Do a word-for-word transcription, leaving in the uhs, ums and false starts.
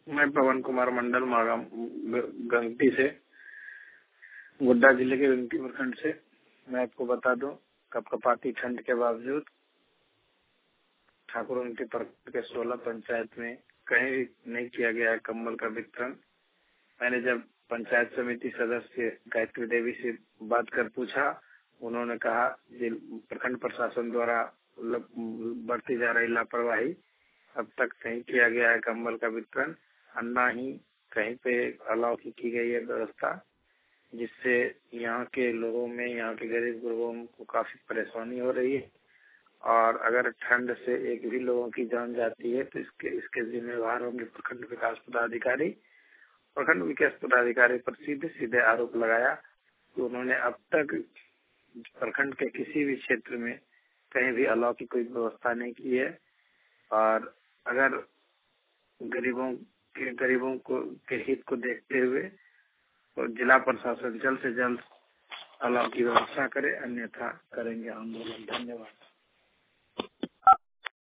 मैं पवन कुमार मंडल मागा गंगटी से, गोड्डा जिले के गंगटी प्रखंड से। मैं आपको बता दूं, कपकपाती ठंड के बावजूद ठाकुर गंगटी प्रखंड के सोलह पंचायत में कहीं नहीं किया गया है कम्बल का वितरण। मैंने जब पंचायत समिति सदस्य गायत्री देवी से बात कर पूछा, उन्होंने कहा प्रखंड प्रशासन द्वारा बढ़ती जा रही लापरवाही, अब तक नहीं किया गया है कम्बल का वितरण, अन्ना ही कहीं पे अलाव की, की गई है व्यवस्था, जिससे यहाँ के लोगों में, यहाँ के गरीब लोगों को काफी परेशानी हो रही है। और अगर ठंड से एक भी लोगों की जान जाती है तो इसके इसके जिम्मेवार होंगे प्रखंड विकास पदाधिकारी। प्रखंड विकास पदाधिकारी पर सीधे सीधे आरोप लगाया कि उन्होंने अब तक प्रखंड के किसी भी क्षेत्र में कहीं भी अलाव की कोई व्यवस्था नहीं की है। और अगर गरीबों के गरीबों को के हित को देखते हुए तो जिला प्रशासन जल्द से जल्द अलाव की व्यवस्था करे, अन्यथा करेंगे आंदोलन। धन्यवाद।